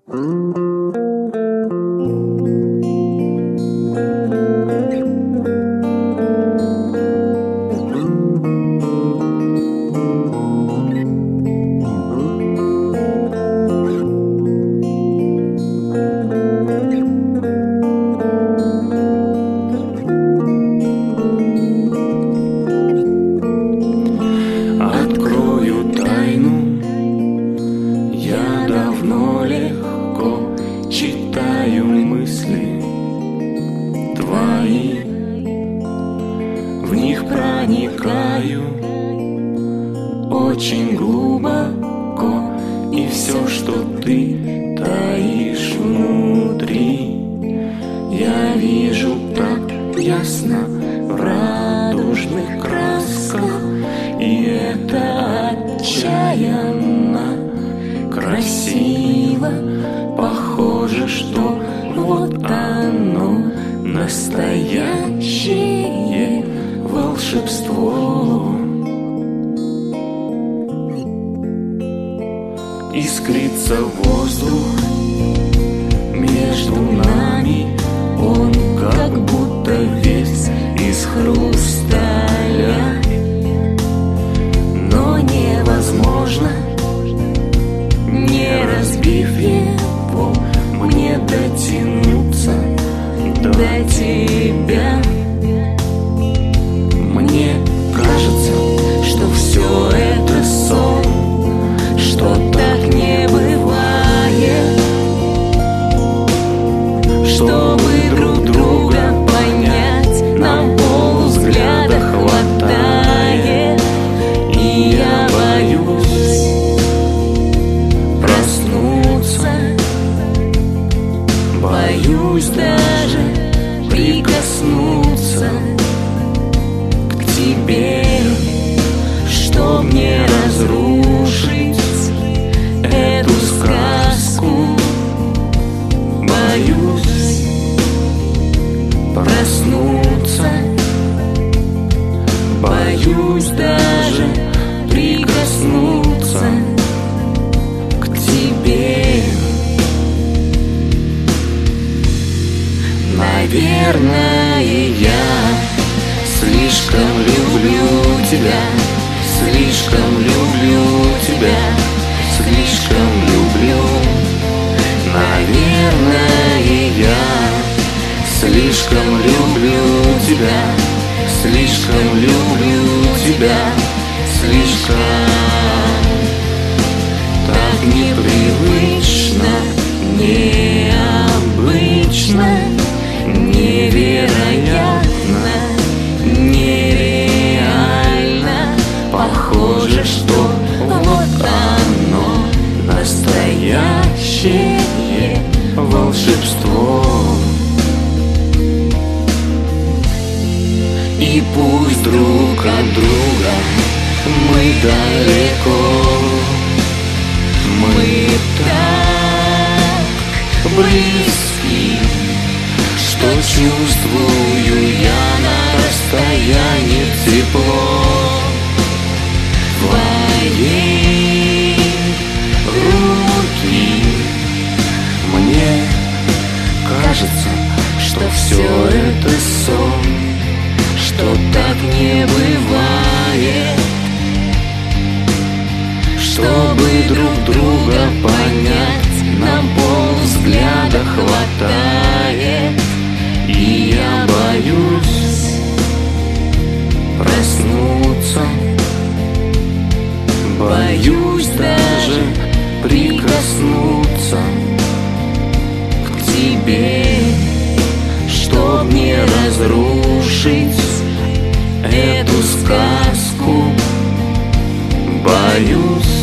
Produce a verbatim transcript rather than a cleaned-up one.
Читаю мысли твои, в них проникаю очень глубоко, и все, что ты таишь внутри, я вижу так ясно в радужных красках, и это отчаянно красиво. Похоже, что вот оно, настоящее волшебство. Искрится воздух между нами, он как будто весь из хрусталя, но невозможно, не разбив его, мне дотянуться до тебя. Мне кажется, что все это сон, что так не бывает. Чтобы друг друга понять, нам полвзгляда хватает, и я боюсь проснуться. Боюсь даже прикоснуться к тебе, чтоб не разрушить эту сказку. Боюсь проснуться, боюсь даже прикоснуться к тебе. Наверное, я слишком люблю тебя, слишком люблю тебя, слишком люблю. Наверное, я слишком люблю тебя, слишком люблю тебя, слишком. Так непривычно, необычно, невероятно, нереально. Похоже, что вот оно, настоящее волшебство. И пусть друг от друга мы далеко, мы так близки, что чувствую я на расстоянии тепло твоей руки. Мне кажется, что все это сон, что так не бывает. Чтобы друг друга понять, нам полвзгляда хватает, и я боюсь проснуться, боюсь даже прикоснуться к тебе, чтоб не разрушить эту сказку. Боюсь